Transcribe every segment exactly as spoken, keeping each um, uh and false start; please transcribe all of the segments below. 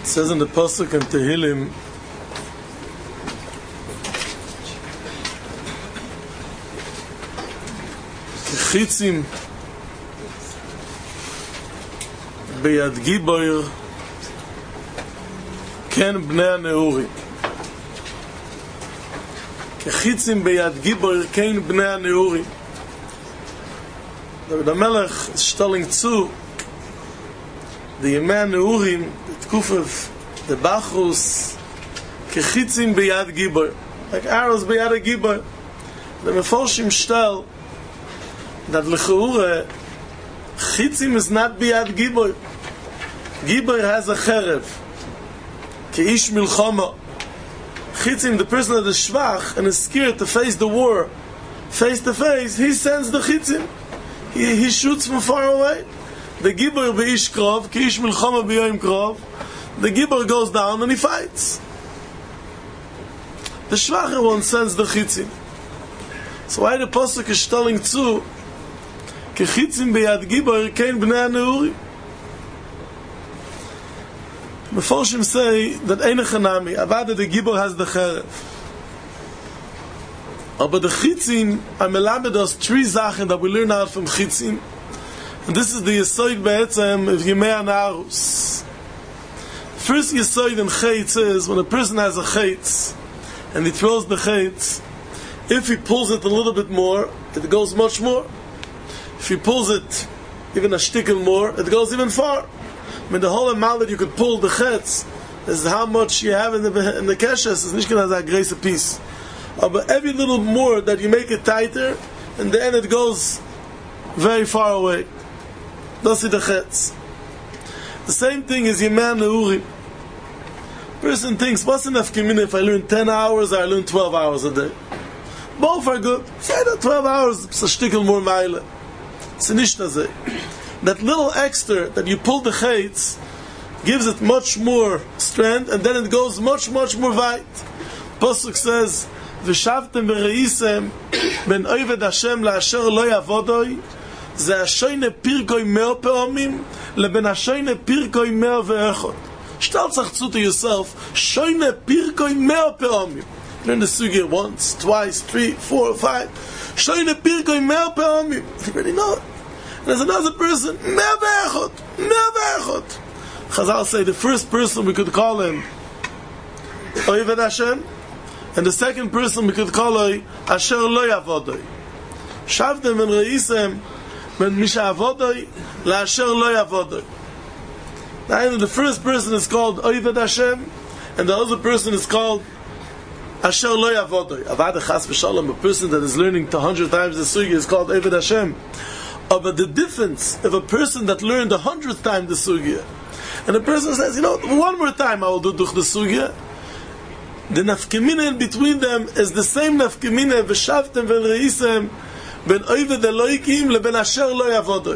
It says in the Pasuk in Tehillim, Kechitzim beyad giboir ken bnei הנעורים. Kechitzim beyad giboir ken bnei הנעורים. David HaMelech is telling zu the Yemei HaNeurim, the Tkufev, the Bachrus, Kechitzim beyad giboir, like arrows beyad a giboir. The Meforshim stel that Lecheure Chitzim is not beyad giboir. Giboir has a cherev, Keish milchama. Chitzim, the person that is shvach and is scared to face the war, face to face, he sends the chitzim. He, he shoots from far away. The giboir beish krov, Keish milchama b'yoyim krov. The giboir goes down and he fights. The shvacher one sends the chitzim. So why the pasuk is telling zu Kechitzim beyad giboir kein bnei haneurim. Meforshim say that eine chanami, avada the giboir has the cherev. But the chitzim are melamed us three zachen that we learn out from chitzim. And this is the yesoid be'etzem of Yemei HaNarus. First yesoid in chaytz is when a person has a chaytz and he throws the chaytz, if he pulls it a little bit more, it goes much more. If he pulls it even a shtickle more, it goes even far. I mean, the whole amount that you could pull the chetz is how much you have in the in the keshes. It's not going to have a grace piece. Uh, but every little more that you make it tighter, in the end it goes very far away. That's the chetz. The same thing is Yemei HaNeurim. Person thinks, what's enough community if I learn ten hours or I learn twelve hours a day? Both are good. Say that twelve hours is a shtickle more mile. That little extra that you pull the chaytz gives it much more strength, and then it goes much, much more weit. Pasuk says, "V'shavtem v'reisem ben oved Hashem la'asher lo yavodoi ze hashoyne pirkoi meo pe'omim leben hashoyne pirkoi meo ve'echot." Stell tzachzu to yourself, shoyne pirkoi meo pe'omim. Learn the sugya once, twice, three, four, five. Shoyne pirkoi meo pe'omim. You already know it. And there's another person, meo ve'echot, meo ve'echot. Chazal say the first person we could call him Oved Hashem, and the second person we could call him Asher lo yavodoi. Shavtem ben reisem ben misha avodoi la asher lo yavodoi. Now the first person is called Oved Hashem, and the other person is called Asher lo yavodoi. Avad chas v'shalom, a person that is learning a hundred times the sugya is called Oved Hashem. Oh, but the difference of a person that learned a hundredth time the sugya, and a person says, you know, one more time I will do duch the sugya, the nafkemina in between them is the same nafkemina v'shavtem v'reisem ben oved Eloikim leben asher lo yavodoi.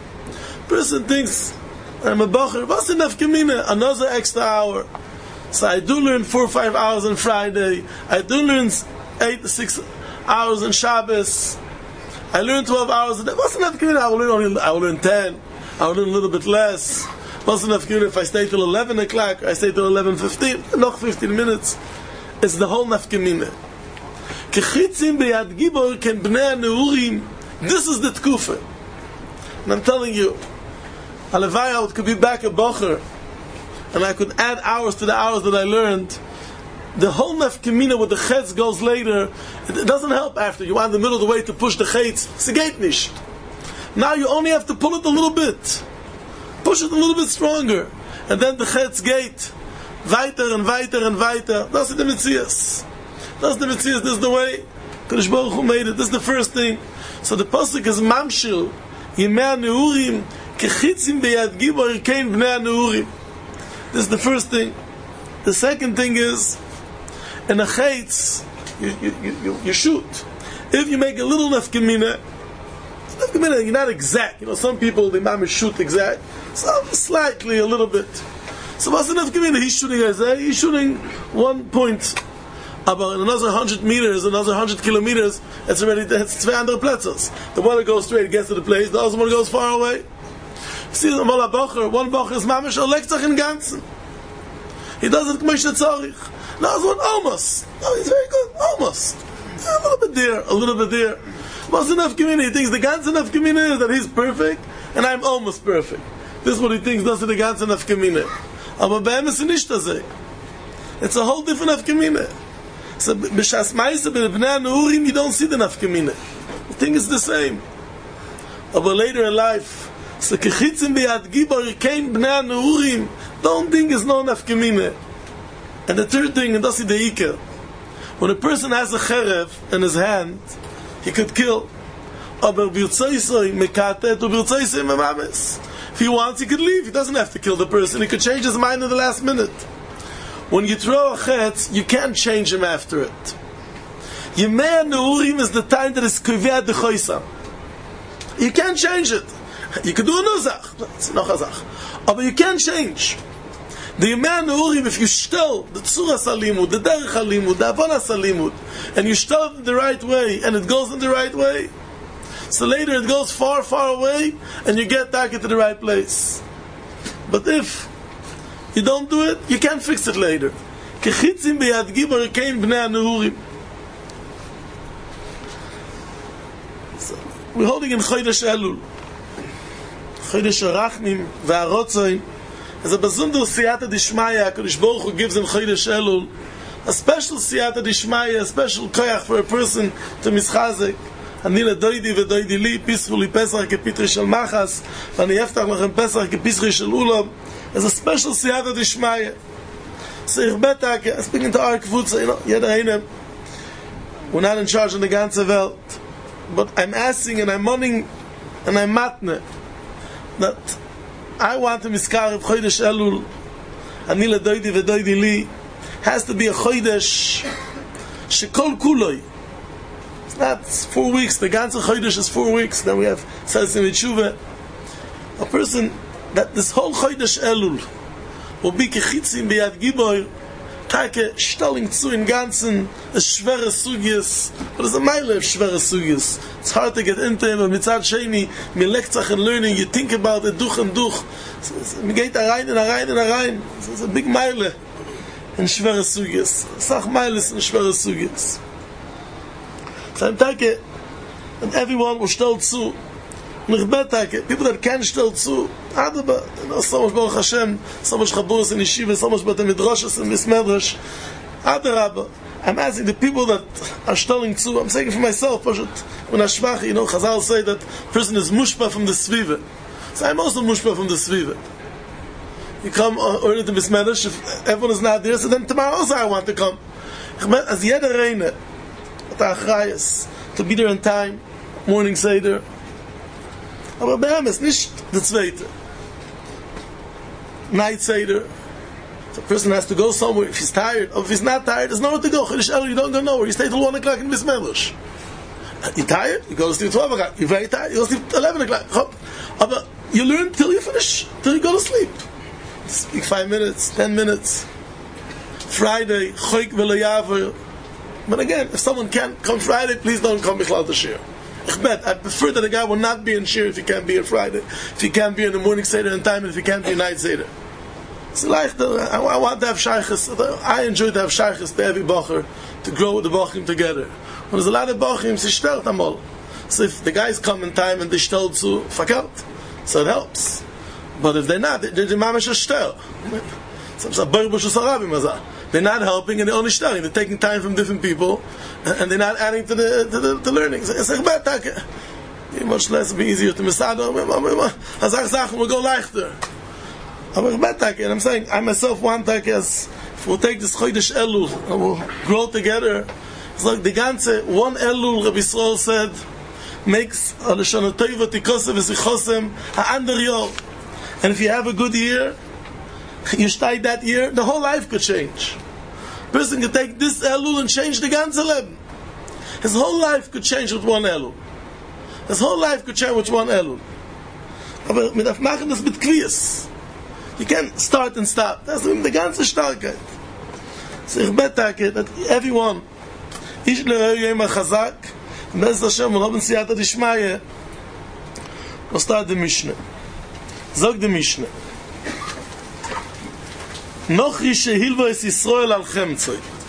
Person thinks, I'm a bacher, what's the nafkemina? Another extra hour. So I do learn four or five hours on Friday. I do learn eight to six hours on Shabbos. I learn twelve hours a day. What's enough community? I will learn only, I will learn ten. I will learn a little bit less. What's enough community if I stay till eleven o'clock? I stay till eleven fifteen. Noch fifteen minutes. It's the whole nafkamina. Kechitzim beyad gibor ken bnei haneurim. This is the tkufa. And I'm telling you, Alavai, I could be back a bocher, and I could add hours to the hours that I learned. The whole nafkamina with the chetz goes later. It doesn't help after. You are in the middle of the way to push the chetz. It's a gate nicht. Now you only have to pull it a little bit. Push it a little bit stronger. And then the chetz gate. Weiter and weiter and weiter. That's the Metzias. That's the Metzias. This is the way Kadosh Baruch Hu made it. This is the first thing. So the pasuk is mamshil. Yemei HaNeurim kechitzim beyad gibor kein bnei haneurim. This is the first thing. The second thing is, in a chaytz, you, you, you, you shoot. If you make a little nafkamina, nafkamina, you're not exact. You know, some people, they might shoot exact. Some slightly, a little bit. So what's the nafkamina? He's shooting as a, he's shooting one point. About another hundred meters, another hundred kilometers, it's already, it's two hundred platzos. The one that goes straight gets to the place, the other one goes far away. See, one bacher is mamish a lekzach in ganzen. He does it Moshe Tzarich. Now it's one almost. No, he's very good. Almost. A little bit there, a little bit there. What's enough community? He thinks the ganze enough community is that he's perfect, and I'm almost perfect. This is what he thinks, does the ganze enough community. Aber bei ihm ist nicht das. It's a whole different enough community. So, b'shas ma'isa b'nei Nehurim, you don't see the enough community. The thing is the same. But later in life, so kechitzim b'yad gibor came b'nei Nehurim, don't think it's no enough community. And the third thing, and that's the ikar. When a person has a cherev in his hand, he could kill. Aber v'yotzaisoi mekatet u'v'yotzaisoi memames. If he wants, he could leave. He doesn't have to kill the person. He could change his mind in the last minute. When you throw a chetz, you can't change him after it. Yemei Nehurim is the time that is kiveh dechoisam. You can't change it. You could do a nuzach. It's noch a zach. But you can't change. The Yemei Nehurim, if you still the tzuras halimud, the derech halimud, the avonas halimud, and you still it in the right way, and it goes in the right way, so later it goes far, far away, and you get back into the right place. But if you don't do it, you can't fix it later. Kechitzim b'yad gibor came b'nei Nehurim. We're holding in Chodesh Elul. Chodesh Arachmim ve'arotzoim. As a besondere siyata d'shmaya, HaKadosh Baruch Hu gives in Chodesh Elul a special siyata d'shmaya, a special koyach for a person to mischazek. אני לדוידי ודוידי לי, פיסחו לי פסח כפיתרי של מחס, ואני אפתח לכם פסח כפיתרי של אולם. There's a special siyata d'shmaya. So ich bete, I speak into our kvutza, you know, jeder eine, we're not in charge of the ganze Welt, but I'm asking and I'm mourning and I'm matne, that I want to miskar of Chodesh Elul, אני לדוידי ודוידי לי, has to be a Chodesh, shekol kuloi. That's four weeks. The ganze Chodesh is four weeks. Then we have Tzeitzim V'Tshuva. A person that this whole Chodesh Elul will be kechitzim b'yad gibor, take stelling zu in ganzen, a schwere sugyes. But it's a mile of schwere sugyes. It's hard to get into him. But mitzad sheni, mi lektzach and learning, you think about it duch and duch. Mi geht a rein and a rein and a rein. It's a big mile in schwere sugyes. Sach miles in schwere sugyes. So I'm taking, and everyone will stell zu. And ich bete, people that can stell zu, Adaba, you know, so much Baruch Hashem, so much Chaburas and Yeshiva, so much Bata Midrashas and Mismedrash. Adarabba, I'm asking the people that are stelling zu, I'm saying for myself, when Ashmach, you know, Chazal say that person is mushpa from the Sviva. So I'm also mushpa from the Sviva. You come early to Mismedrash, if everyone is not there, so then tomorrow also I want to come. As jeder reine, to be there in time, morning Seder. Aber bei ihm ist nicht the zweite. Night Seder. The person has to go somewhere if he's tired, or if he's not tired, there's nowhere to go. You don't go nowhere. You stay till one o'clock in Bismillah. You're tired? You go to sleep twelve o'clock. You're very tired. You go to sleep eleven o'clock. But you learn till you finish, till you go to sleep. Speak five minutes, ten minutes. Friday, Choik V'Lo. But again, if someone can't come Friday, please don't come Bichlal to shir. Ich bet, I prefer that a guy will not be in shir if he can't be on Friday, if he can't be in the morning Seder in time, and if he can't be in night Seder. It's like, I, I want to have shaykhs, I enjoy to have shaykhs to every bacher, to grow with the bachim together. When there's a lot of bachim, sie stellt amal. So if the guys come in time and they stellt zu, fakelt, so it helps. But if they're not, they're the mamash a stel. They're not helping and they're only studying. They're taking time from different people and they're not adding to the to the, to learning. It's like much less be easier to miss out. Hazach will go leichter. And I'm saying, I myself want that as if we'll take this Chodesh Elul and we'll grow together. It's like the ganze one Elul, Rabbi Yisrael said, makes a Lashon Tova Tikosev V'Sichosem ha'ander yor. And if you have a good year, you stay that year, the whole life could change. Person could take this Elul and change the ganze Leben. His whole life could change with one Elul. His whole life could change with one Elul. Aber mit darf machen das mit Kviyas. You can't start and stop. That's the ganze Starkheit. So ich bete, that everyone, ish le'hoye yema chazak, Bez Hashem, und oben siyata d'shmaya, we'll start the Mishnah. Zog the Mishnah. Nochri shehilvo es Yisrael al chemtzoi.